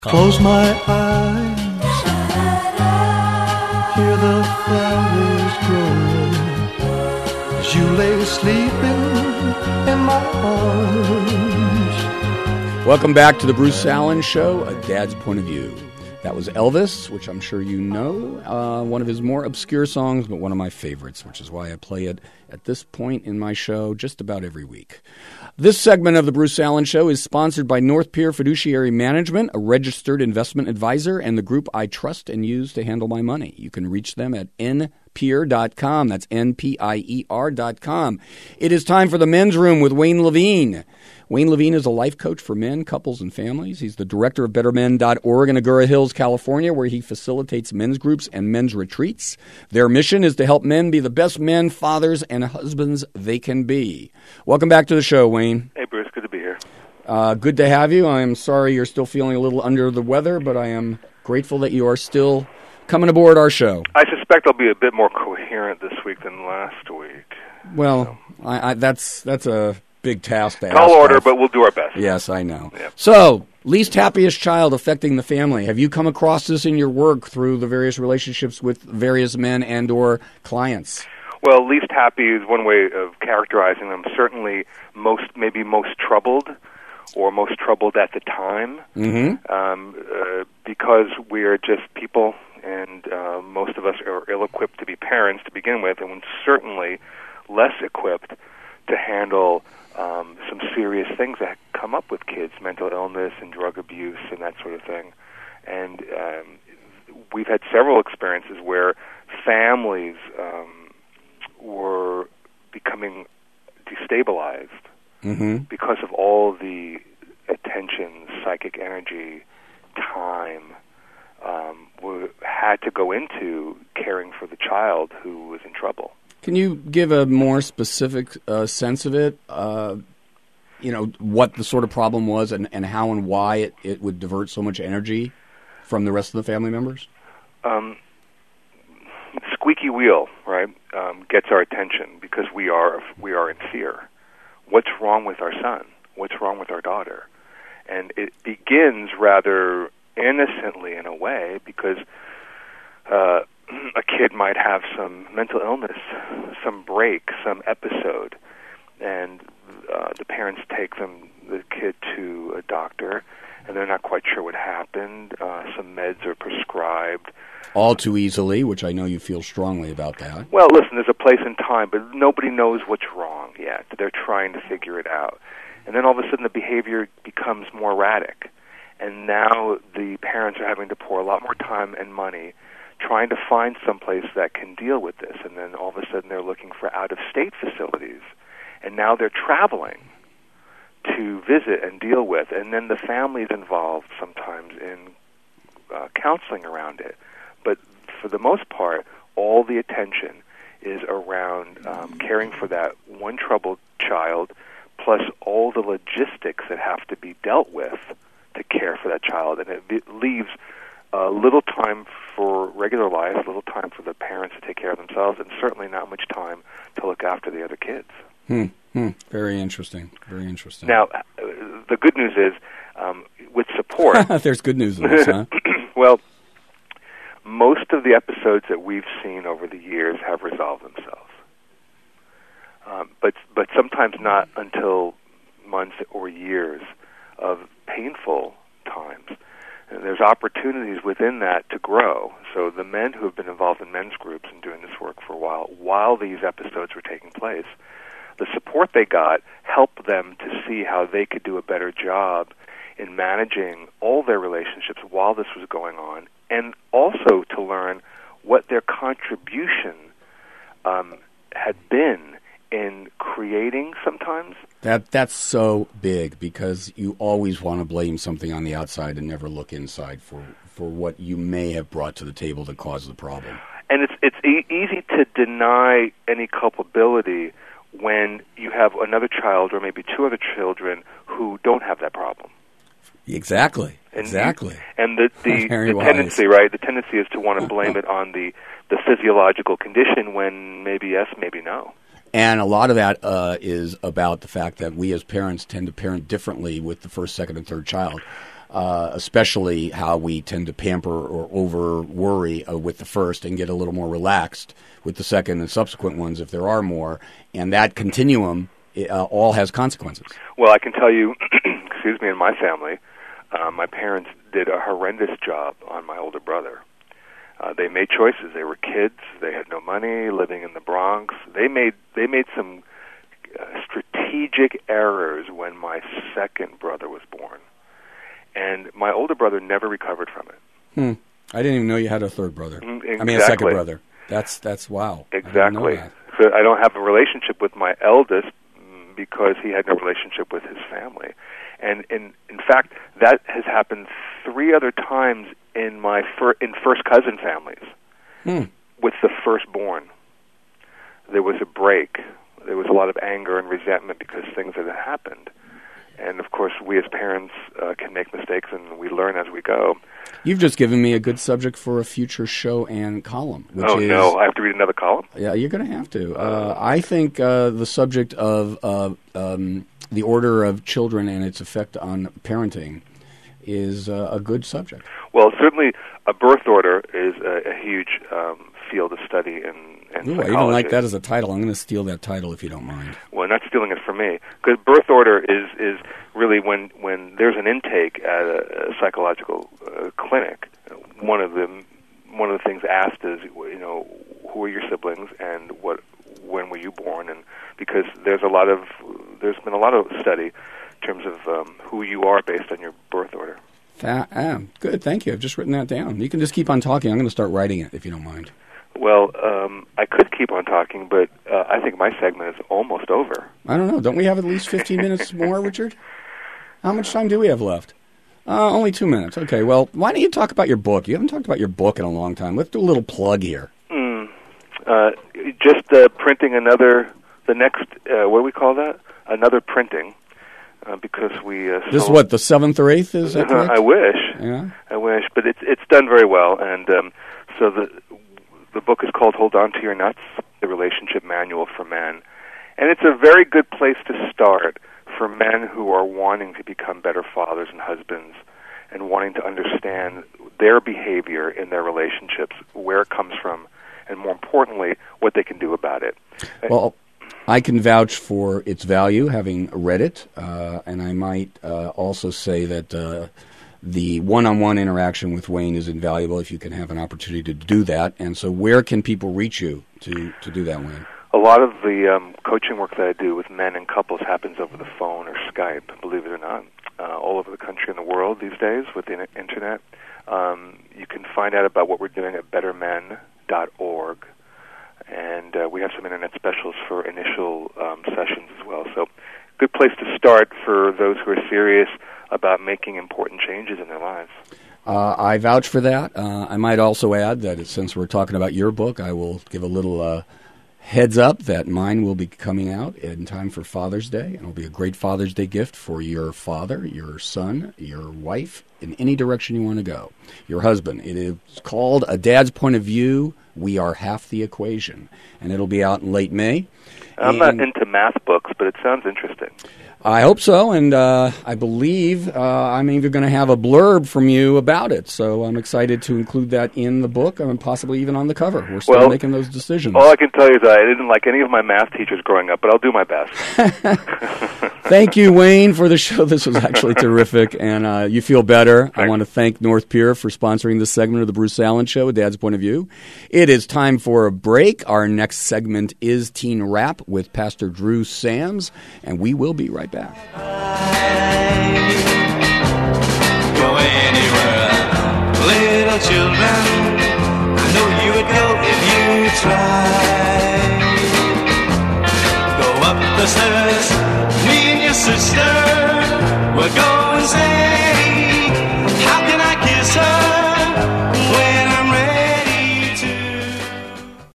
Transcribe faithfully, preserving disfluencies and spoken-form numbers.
Close my eyes, hear the flowers grow, as you lay sleeping in my arms. Welcome back to the Bruce Allen Show, A Dad's Point of View. That was Elvis, which I'm sure you know, uh, one of his more obscure songs, but one of my favorites, which is why I play it at this point in my show just about every week. This segment of the Bruce Allen Show is sponsored by North Pier Fiduciary Management, a registered investment advisor, and the group I trust and use to handle my money. You can reach them at n pier dot com. That's N P I E R dot com. It is time for the Men's Room with Wayne Levine. Wayne Levine is a life coach for men, couples, and families. He's the director of better men dot org in Agoura Hills, California, where he facilitates men's groups and men's retreats. Their mission is to help men be the best men, fathers, and husbands they can be. Welcome back to the show, Wayne. Hey, Bruce. Good to be here. Uh, good to have you. I am sorry you're still feeling a little under the weather, but I am grateful that you are still coming aboard our show. I suspect I'll be a bit more coherent this week than last week. Well, so. I, I, that's that's a big task to ask. Tall order, of. but we'll do our best. Yes, I know. Yep. So, least happiest child affecting the family. Have you come across this in your work through the various relationships with various men and or clients? Well, least happy is one way of characterizing them. Certainly, most maybe most troubled, or most troubled at the time, mm-hmm. um, uh, because we're just people, and uh, most of us are ill-equipped to be parents to begin with, and certainly less equipped to handle um, some serious things that come up with kids, mental illness and drug abuse and that sort of thing. And um, we've had several experiences where families um, were becoming destabilized mm-hmm. because of all the attention, psychic energy, time um, we had to go into caring for the child who was in trouble. Can you give a more specific uh, sense of it? Uh, you know, what the sort of problem was and, and how and why it, it would divert so much energy from the rest of the family members? Um, squeaky wheel, right, um, gets our attention because we are we are in fear. What's wrong with our son? What's wrong with our daughter? And it begins rather innocently in a way because uh, a kid might have some mental illness, some break, some episode, and uh, the parents take them, the kid, to a doctor, and they're not quite sure what happened. Uh, some meds are prescribed. All too easily, which I know you feel strongly about that. Well, listen, there's a place and time, but nobody knows what's wrong yet. They're trying to figure it out. And then all of a sudden the behavior becomes more erratic. And now the parents are having to pour a lot more time and money trying to find someplace that can deal with this. And then all of a sudden they're looking for out-of-state facilities. And now they're traveling to visit and deal with. And then the family's involved sometimes in uh, counseling around it. But for the most part, all the attention is around um, caring for that one troubled child, plus all the logistics that have to be dealt with to care for that child. And it, it leaves uh, little time for regular life, little time for the parents to take care of themselves, and certainly not much time to look after the other kids. Hmm. Hmm. Very interesting. Very interesting. Now, uh, the good news is, um, with support... There's good news in this, huh? Well, most of the episodes that we've seen over the years have resolved themselves. Um, but but sometimes not until months or years of painful times. And there's opportunities within that to grow. So the men who have been involved in men's groups and doing this work for a while, while these episodes were taking place, the support they got helped them to see how they could do a better job in managing all their relationships while this was going on, and also to learn what their contribution um, had been in creating sometimes. That that's so big because you always want to blame something on the outside and never look inside for, for what you may have brought to the table that caused the problem. And it's it's e- easy to deny any culpability when you have another child or maybe two other children who don't have that problem. Exactly. And exactly. You, and the the, the tendency, right? The tendency is to want to blame it on the, the physiological condition when maybe yes, maybe no. And a lot of that uh, is about the fact that we as parents tend to parent differently with the first, second, and third child. uh, especially how we tend to pamper or over worry uh, with the first and get a little more relaxed with the second and subsequent ones if there are more. And that continuum uh, all has consequences. Well, I can tell you, excuse me, in my family, uh, my parents did a horrendous job on my older brother. Uh, they made choices. They were kids. They had no money, living in the Bronx. They made they made some uh, strategic errors when my second brother was born. And my older brother never recovered from it. Hmm. I didn't even know you had a third brother. Exactly. I mean, a second brother. That's that's wow. Exactly. I so I don't have a relationship with my eldest because he had no relationship with his family. And in in fact, that has happened three other times in my fir- in first cousin families. Hmm. With the firstborn, there was a break. There was a lot of anger and resentment because things had happened. And of course, we as parents uh, can make mistakes, and we learn as we go. You've just given me a good subject for a future show and column. Which oh is, no, I have to read another column? Yeah, you're going to have to. Uh, I think uh, the subject of uh, um, the order of children and its effect on parenting is uh, a good subject. Well, certainly a birth order is a, a huge um, field of study in, in Ooh, psychology. I even like that as a title. I'm going to steal that title if you don't mind. Well, not stealing it from me, because birth order is is really when when there's an intake at a, a psychological uh, clinic. One of the one of the things asked is, you know, who are your siblings and what when were you born? And because there's a lot of there's been a lot of study in terms of um, who you are based on your birth order. That, ah, good, thank you. I've just written that down. You can just keep on talking. I'm going to start writing it if you don't mind. Well, um, I could keep on talking, but uh, I think my segment is almost over. I don't know. Don't we have at least fifteen minutes more, Richard? How much time do we have left? Uh, only two minutes. Okay, well, why don't you talk about your book? You haven't talked about your book in a long time. Let's do a little plug here. Mm, uh, just uh, printing another, the next, uh, what do we call that? Another printing, uh, because we... Uh, this is what, the seventh or eighth, is that correct? I wish. Yeah. I wish, but it's it's done very well, and um, so the the book is called Hold On to Your Nuts, The Relationship Manual for Men, and it's a very good place to start for men who are wanting to become better fathers and husbands and wanting to understand their behavior in their relationships, where it comes from, and more importantly, what they can do about it. Well, I can vouch for its value, having read it, uh, and I might uh, also say that uh, the one-on-one interaction with Wayne is invaluable if you can have an opportunity to do that. And so where can people reach you to, to do that, Wayne? A lot of the um, coaching work that I do with men and couples happens over the phone or Skype, believe it or not, uh, all over the country and the world these days with the internet. Um, you can find out about what we're doing at better men dot org, and uh, we have some internet specials for initial um, sessions as well. So good place to start for those who are serious about making important changes in their lives. Uh, I vouch for that. Uh, I might also add that since we're talking about your book, I will give a little uh, heads up that mine will be coming out in time for Father's Day, and it'll be a great Father's Day gift for your father, your son, your wife, in any direction you want to go. Your husband. It is called A Dad's Point of View, We Are Half the Equation, and it'll be out in late May. I'm and not into math books, but it sounds interesting. I hope so, and uh, I believe uh, I'm even going to have a blurb from you about it, so I'm excited to include that in the book and possibly even on the cover. We're still well, making those decisions. All I can tell you is that I didn't like any of my math teachers growing up, but I'll do my best. Thank you, Wayne, for the show. This was actually terrific, and uh, you feel better. Thanks. I want to thank North Pier for sponsoring this segment of the Bruce Allen Show, A Dad's Point of View. It is time for a break. Our next segment is Teen Rap with Pastor Drew Sams, and we will be right back. Go anywhere, little children. I know you would go if you tried. Go up the stairs, me and your sister.